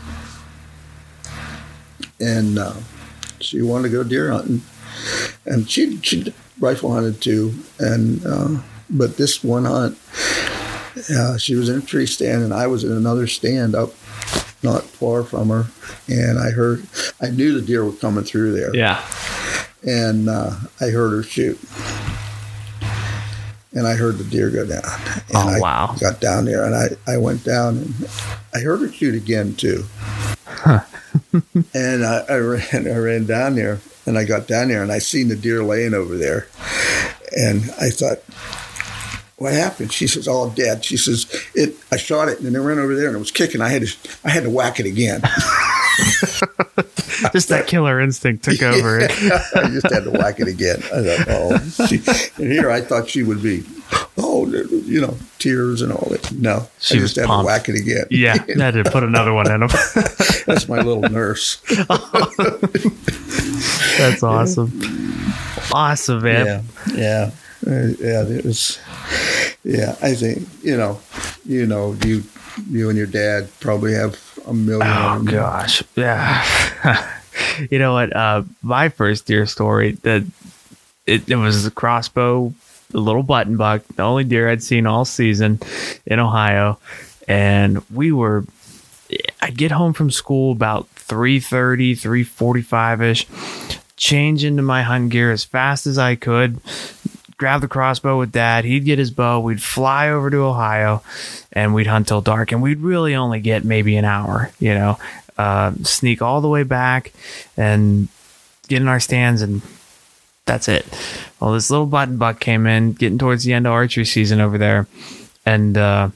and uh, she wanted to go deer hunting, and she she rifle hunted too, and uh, but this one hunt, uh, she was in a tree stand, and I was in another stand up not far from her, and I heard I knew the deer were coming through there, Yeah. and uh, I heard her shoot. And I heard the deer go down. And Oh, I wow. got down there, and I, I went down, and I heard her shoot again, too. And I, I, ran, I ran down there, and I got down there, and I seen the deer laying over there. And I thought, what happened? She says, oh, Dad. She says, it. I shot it, and then it ran over there, and it was kicking. I had to, I had to whack it again. Just that killer instinct took over. I just had to whack it again. I thought, oh, she, and here I thought she would be, oh, you know, tears and all that. No, She I was just had pumped. to whack it again. Yeah, I had to put another one in him. That's my little nurse. That's awesome. Awesome, man. Yeah, yeah, uh, yeah. It was, yeah. I think you know, you know, you, you and your dad probably have a million. Oh of them. gosh, yeah. You know what? Uh, my first deer story that it, it was a crossbow, a little button buck, the only deer I'd seen all season in Ohio, and we were. I'd get home from school about three thirty, three forty-five ish, change into my hunting gear as fast as I could, grab the crossbow with Dad. He'd get his bow. We'd fly over to Ohio, and we'd hunt till dark. And we'd really only get maybe an hour, you know, uh, sneak all the way back and get in our stands, and that's it. Well, this little button buck came in, getting towards the end of archery season over there, and uh,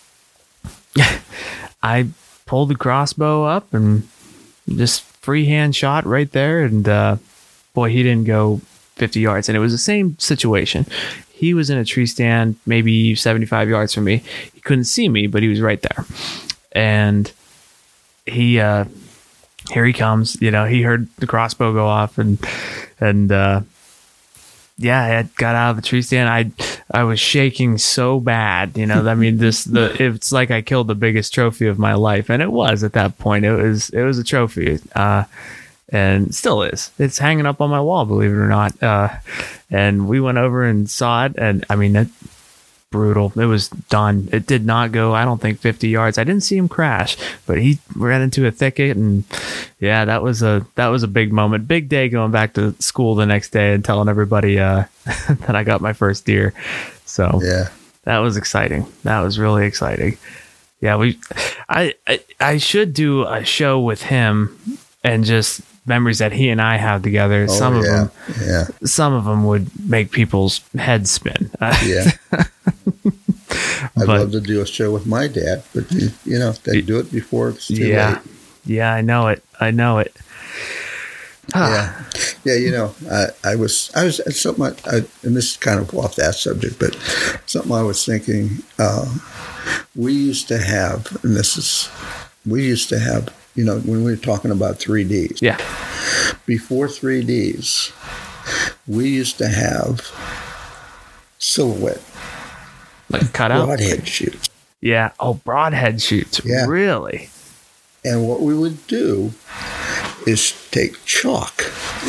I pulled the crossbow up and just freehand shot right there, and uh, boy, he didn't go fifty yards, and it was the same situation. He was in a tree stand maybe seventy-five yards from me. He couldn't see me, but he was right there, and he uh, here he comes. You know, he heard the crossbow go off, and and uh, yeah, I had got out of the tree stand. I I was shaking so bad, you know. I mean, this the it's like I killed the biggest trophy of my life, and it was at that point. It was it was a trophy, uh, and still is. It's hanging up on my wall, believe it or not. Uh, and we went over and saw it, and I mean, it brutal. It was done. It did not go, I don't think, fifty yards. I didn't see him crash, but he ran into a thicket, and yeah, that was a that was a big moment. Big day going back to school the next day and telling everybody uh, that I got my first deer. So Yeah. that was exciting. That was really exciting. Yeah, we I, I I should do a show with him and just memories that he and I have together. Oh, some of yeah. them Yeah. some of them would make people's heads spin. Yeah. I'd But- love to do a show with my dad, but you, you know, they do it before it's too yeah. late. Yeah, I know it. I know it. Yeah, yeah. You know, I, I was, I was something, I, I, and this is kind of off that subject, but something I was thinking. Uh, we used to have, and this is, we used to have, you know, when we were talking about three Ds. Yeah. Before three Ds, we used to have silhouette. Like cut out? Broadhead shoots. Yeah. Oh, broadhead shoots. Yeah. Really? And what we would do is take chalk,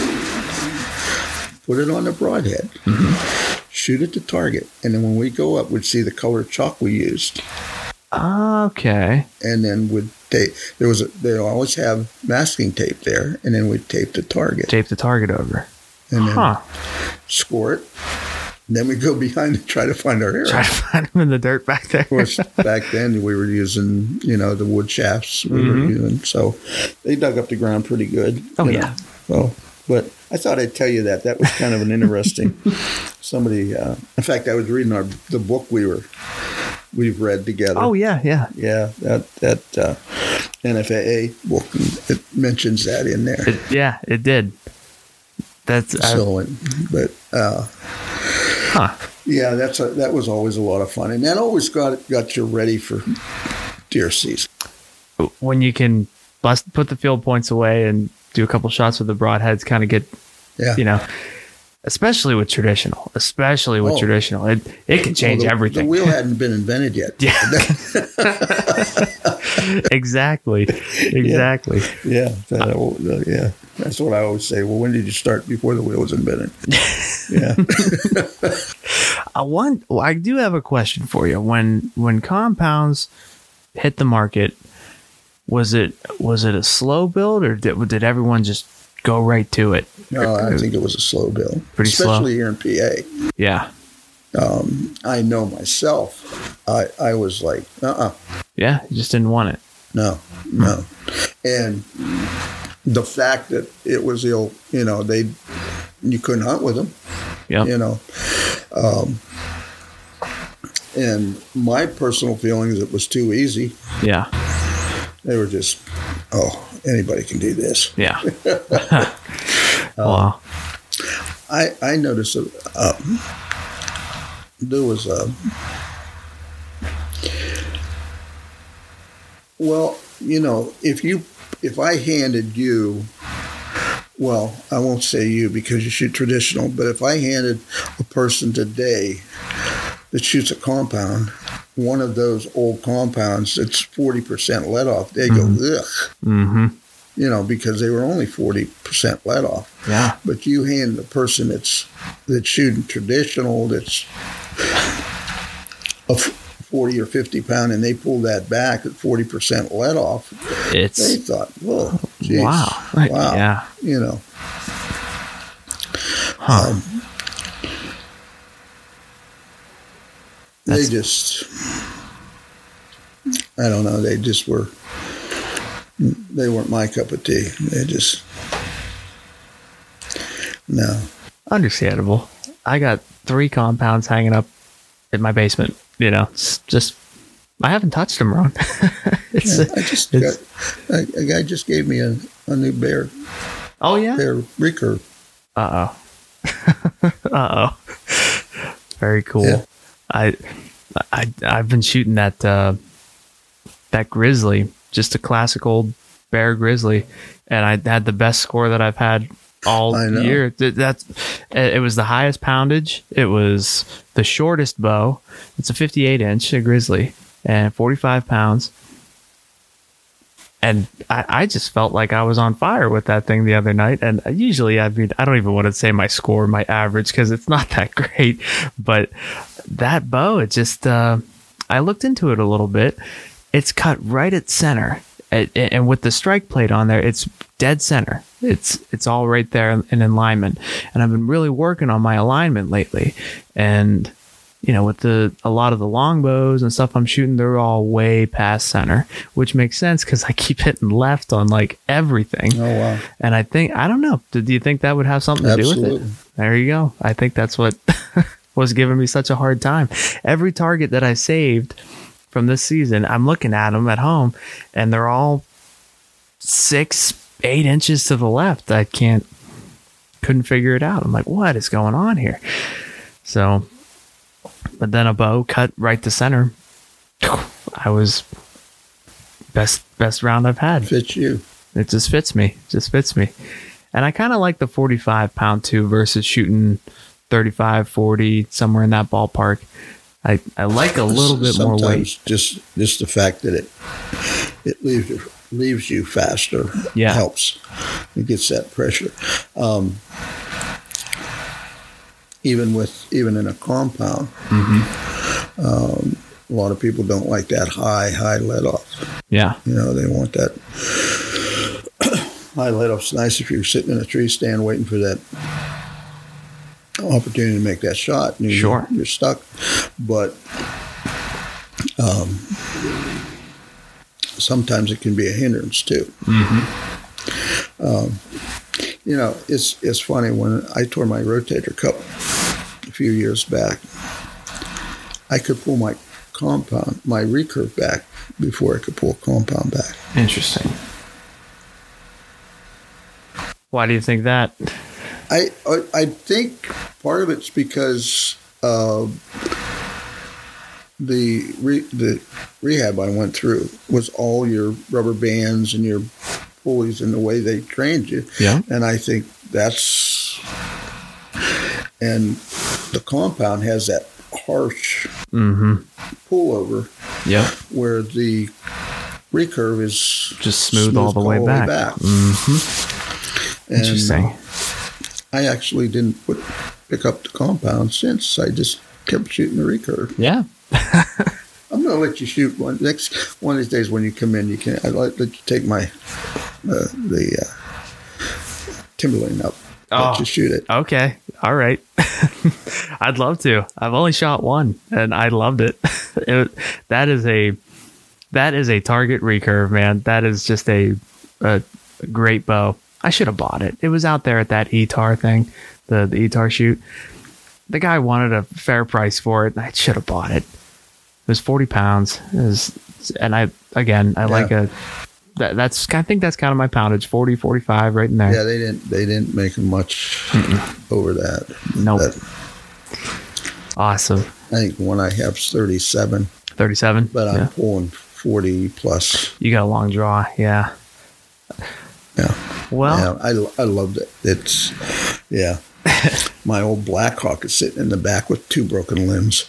put it on the broadhead, mm-hmm. shoot it to target, and then when we go up, we'd see the colored chalk we used. Okay. And then would tape. There was a, they always have masking tape there, and then we'd tape the target. Tape the target over. And then huh. score it. And then we go behind and try to find our arrow. Try to find them in the dirt back there. Of course, back then we were using, you know, the wood shafts we mm-hmm. were using, so they dug up the ground pretty good. Oh yeah. Know. So, but I thought I'd tell you that. That was kind of an interesting. Somebody, uh, in fact, I was reading our the book we were we've read together. Oh yeah, yeah, yeah. That that uh, N F A A book, it mentions that in there. It, yeah, it did. That's so, I, but. Uh, Huh. Yeah, that's a, that was always a lot of fun, and that always got got you ready for deer season. When you can bust, put the field points away and do a couple shots with the broadheads, kind of get, yeah. you know, especially with traditional, especially with oh. traditional, it it can change well, the, everything. The wheel hadn't been invented yet. Yeah. exactly. Exactly. Yeah. Yeah. Uh, yeah. That's what I always say. Well, when did you start? Before the wheel was invented. Yeah. I want. Well, I do have a question for you. When when compounds hit the market, was it was it a slow build, or did did everyone just go right to it? No, I think it was a slow build. Pretty especially slow, here in P A. Yeah. Um, I know myself. I I was like, uh, uh-uh. uh. Yeah, you just didn't want it. No, no, and the fact that it was ill, you know, they you couldn't hunt with them. Yeah. You know, um, and my personal feelings, it was too easy. Yeah. They were just, oh, anybody can do this. Yeah. um, wow. I I noticed a, uh, there was a. Well, you know, if you if I handed you, well, I won't say you because you shoot traditional, but if I handed a person today that shoots a compound, one of those old compounds that's forty percent let off, they mm-hmm. go, ugh. Mm-hmm. You know, because they were only forty percent let off. Yeah. But you hand the person that's that's shooting traditional, that's a forty or fifty pound, and they pull that back at forty percent let off. It's they thought, whoa, geez, wow, wow, yeah, you know. Huh. Um, they just, I don't know. They just were. They weren't my cup of tea. They just no. Understandable. I got three compounds hanging up in my basement. You know, it's just I haven't touched them, Ron. it's, yeah, I just got, a, a guy just gave me a, a new bear. Oh yeah, bear recurve. Uh oh. uh oh. Very cool. Yeah. I I I've been shooting that uh, that grizzly, just a classic old bear grizzly, and I had the best score that I've had all year. That's it was the highest poundage. It was the shortest bow. It's a fifty-eight inch, a grizzly, and forty-five pounds. And I, I just felt like I was on fire with that thing the other night. And usually, I mean, I don't even want to say my score, my average, because it's not that great. But that bow, it just, uh, I looked into it a little bit. It's cut right at center. And, and with the strike plate on there, it's dead center. It's it's all right there in alignment. And I've been really working on my alignment lately. And you know, with the a lot of the longbows and stuff I'm shooting, they're all way past center, which makes sense because I keep hitting left on like everything. Oh wow! And I think I don't know. Do you think that would have something to Absolutely. do with it? There you go. I think that's what was giving me such a hard time. Every target that I saved from this season, I'm looking at them at home, and they're all six, eight inches to the left. I can't, couldn't figure it out. I'm like, what is going on here? So, but then a bow cut right to center. I was best best round I've had. Fits you. It just fits me. It just fits me. And I kind of like the forty-five pound too versus shooting thirty-five, forty, somewhere in that ballpark. I, I like a little bit Sometimes more weight. Just just the fact that it it leaves you, leaves you faster Yeah. helps. It gets that pressure. Um, even with even in a compound, Mm-hmm. um, a lot of people don't like that high high let off. Yeah. You know, they want that high let off's nice if you're sitting in a tree stand waiting for that opportunity to make that shot. And you, Sure. You're stuck. But um, sometimes it can be a hindrance too. Mm-hmm. Um, you know, it's it's funny when I tore my rotator cuff a few years back. I could pull my compound, my recurve back before I could pull compound back. Interesting. Why do you think that? I I, I think part of it's because uh, the re, the rehab I went through was all your rubber bands and your pulleys and the way they trained you. Yeah. And I think that's and the compound has that harsh Mm-hmm. pullover Yeah. where the recurve is Just smooth, all the way back. Mm-hmm. Interesting. I actually didn't put, pick up the compound since. I just kept shooting the recurve. Yeah. I'm going to let you shoot one next one of these days when you come in. You can. I'd like let you take my uh, the uh, Timberlane up. Oh. Let you shoot it. Okay. All right. I'd love to. I've only shot one and I loved it. it. That is a that is a target recurve, man. That is just a, a great bow. I should have bought it. It was out there at that E T A R thing, the the E T A R shoot. The guy wanted a fair price for it, and I should have bought it. It was forty pounds. It was, and I again, I Yeah. like a. That, that's I think that's kind of my poundage, forty, forty-five, right in there. Yeah, they didn't. They didn't make much Mm-mm. over that. Nope. That, Awesome. I think one I have is thirty-seven, thirty-seven. but I'm yeah. pulling forty plus. You got a long draw, yeah. Yeah. Well, yeah, I, I loved it. It's, yeah. My old Blackhawk is sitting in the back with two broken limbs.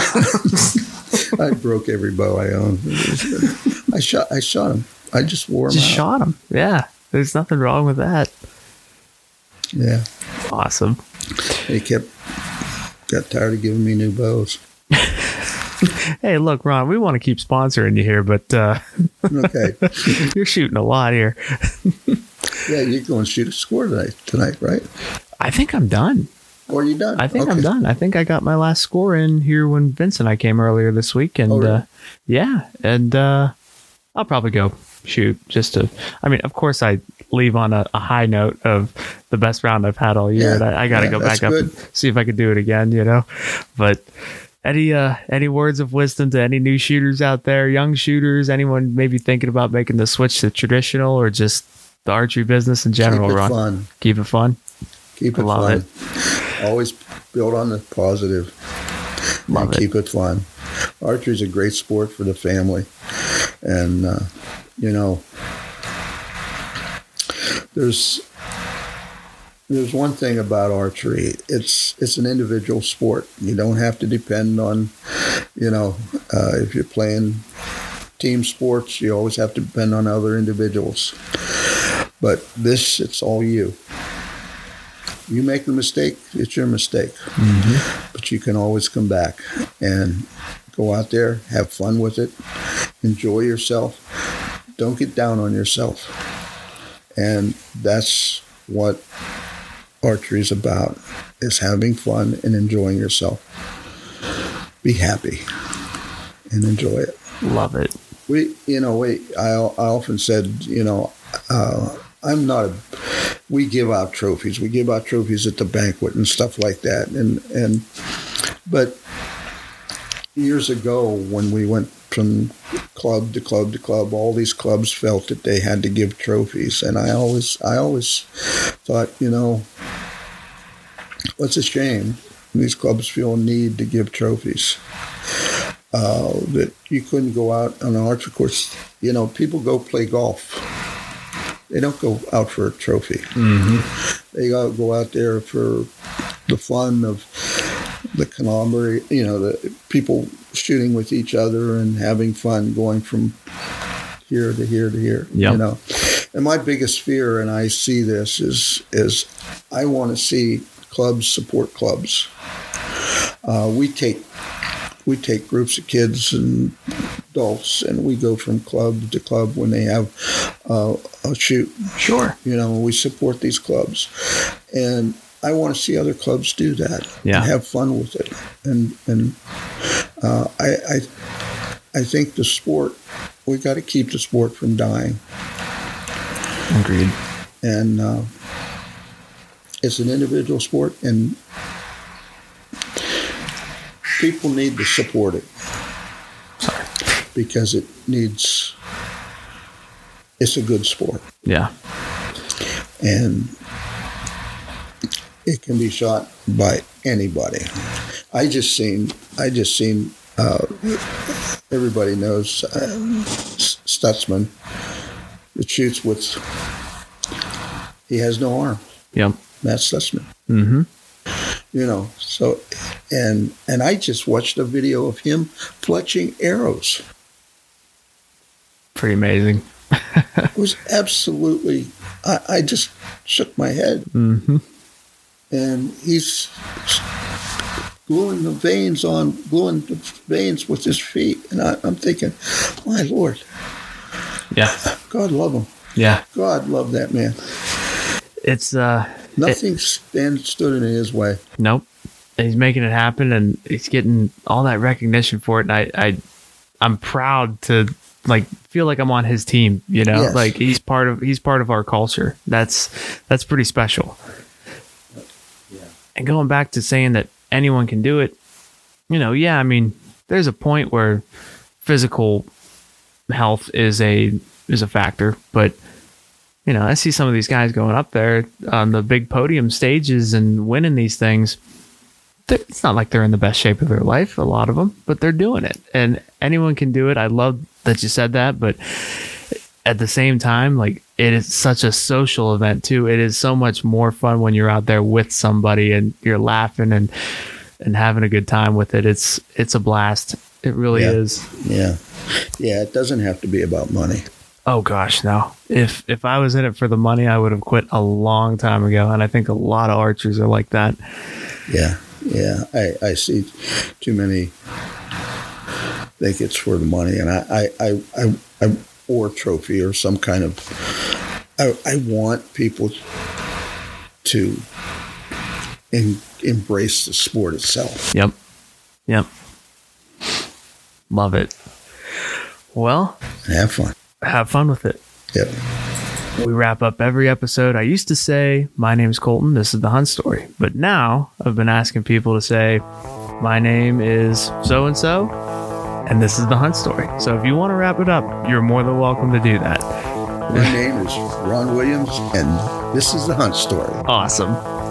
I broke every bow I owned. I shot. I shot him. I just wore him just out. shot him. Yeah, there's nothing wrong with that. Yeah. Awesome. They kept got tired of giving me new bows. Hey, look, Ron, we want to keep sponsoring you here, but uh, Okay. you're shooting a lot here. Yeah, you're going to shoot a score tonight, tonight, right? I think I'm done. Or are you done? I think Okay. I'm done. I think I got my last score in here when Vince and I came earlier this week, and Oh, really? uh, yeah, and uh, I'll probably go shoot just to. I mean, of course, I leave on a, a high note of the best round I've had all year. Yeah, and I, I got to yeah, go that's back up good. and see if I could do it again. You know, but. Any uh any words of wisdom to any new shooters out there, young shooters, anyone maybe thinking about making the switch to traditional or just the archery business in general, Keep it Ron? fun. Keep it fun. Keep I it love fun. Always build on the positive. Love and it. keep it fun. Archery is a great sport for the family, and uh, you know, there's there's one thing about archery. It's it's an individual sport. You don't have to depend on, you know, uh, if you're playing team sports, you always have to depend on other individuals. But this, it's all you. You make a mistake, it's your mistake. Mm-hmm. But you can always come back and go out there, have fun with it, enjoy yourself. Don't get down on yourself. And that's what archery is about, is having fun and enjoying yourself. Be happy and enjoy it. Love it. We, you know, we, I, I often said, you know, uh, I'm not a, we give out trophies. We give out trophies at the banquet and stuff like that. And, and, but years ago when we went from club to club to club, all these clubs felt that they had to give trophies. And I always, I always thought, you know, what's a shame. These clubs feel a need to give trophies. uh, that you couldn't go out on an archery course. You know, people go play golf. They don't go out for a trophy. Mm-hmm. They go go out there for the fun of the camaraderie, you know, the people shooting with each other and having fun, going from here to here to here. Yep. You know, and my biggest fear, and I see this, is is I want to see clubs support clubs. Uh, we take we take groups of kids and adults, and we go from club to club when they have uh, a shoot. Sure. You know, we support these clubs, and I want to see other clubs do that. Yeah. And have fun with it, and and uh, I, I I think the sport, we got to keep the sport from dying. Agreed. And uh, it's an individual sport, and people need to support it. Sorry. Because it needs, it's a good sport. Yeah. And it can be shot by anybody. I just seen, I just seen, uh, everybody knows uh, Stutzman that shoots with, he has no arm. Yep. Matt Stutzman. Mm-hmm. You know, so, and and I just watched a video of him fletching arrows. Pretty amazing. It was absolutely, I, I just shook my head. Mm-hmm. And he's gluing the veins on, gluing the veins with his feet. And I, I'm thinking, my Lord. Yeah. God love him. Yeah. God love that man. It's, uh, Nothing it, stand, stood in his way. Nope. He's making it happen, and he's getting all that recognition for it. And I, I, I'm proud to like feel like I'm on his team. You know, Yes. like he's part of he's part of our culture. That's that's pretty special. Yeah. And going back to saying that anyone can do it, you know, yeah, I mean, there's a point where physical health is a is a factor, but you know, I see some of these guys going up there on the big podium stages and winning these things. It's not like they're in the best shape of their life, a lot of them, but they're doing it. And anyone can do it. I love that you said that, but at the same time, like, it is such a social event too. It is so much more fun when you're out there with somebody and you're laughing and and having a good time with it. It's it's a blast. It really Yeah. is. Yeah. Yeah, it doesn't have to be about money. Oh gosh, no. If if I was in it for the money, I would have quit a long time ago. And I think a lot of archers are like that. Yeah. Yeah. I, I see too many think it's for the money, and I, I, I, I, I or trophy or some kind of, I, I want people to in, embrace the sport itself. Yep. Yep. Love it. Well, And have fun. have fun with it. Yep. We wrap up every episode. I used to say, my name's Colton, this is the Hunt Story. But now I've been asking people to say, my name is so-and-so, and this is the Hunt Story. So if you want to wrap it up, you're more than welcome to do that. My name is Ron Williams, and this is the Hunt Story. Awesome.